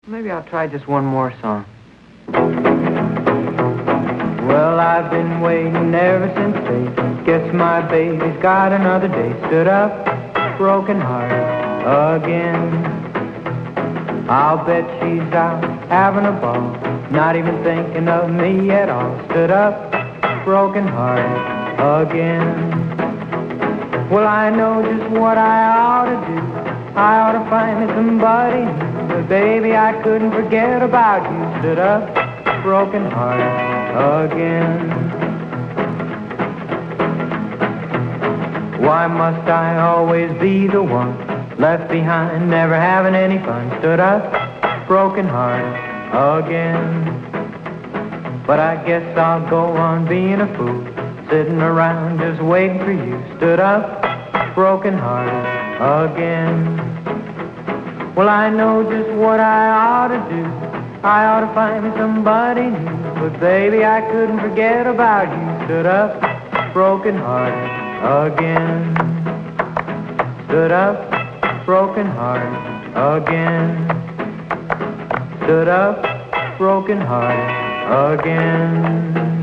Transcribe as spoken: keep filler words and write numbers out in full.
Maybe I'll try just one more song. Well, I've been waiting ever since day. Guess my baby's got another day. Stood up, broken hearted again. I'll bet she's out having a ball, not even thinking of me at all. Stood up, broken hearted again. Well, I know just what I ought to do. I ought to find me somebody new. But baby, I couldn't forget about you. Stood up, broken hearted again. Why must I always be the one left behind, never having any fun? Stood up, broken hearted again. But I guess I'll go on being a fool, sitting around just waiting for you. Stood up, broken hearted again. Well, I know just what I ought to do. I ought to find me somebody new. But baby, I couldn't forget about you. Stood up, broken hearted again. Stood up, broken hearted again. Stood up, broken hearted again.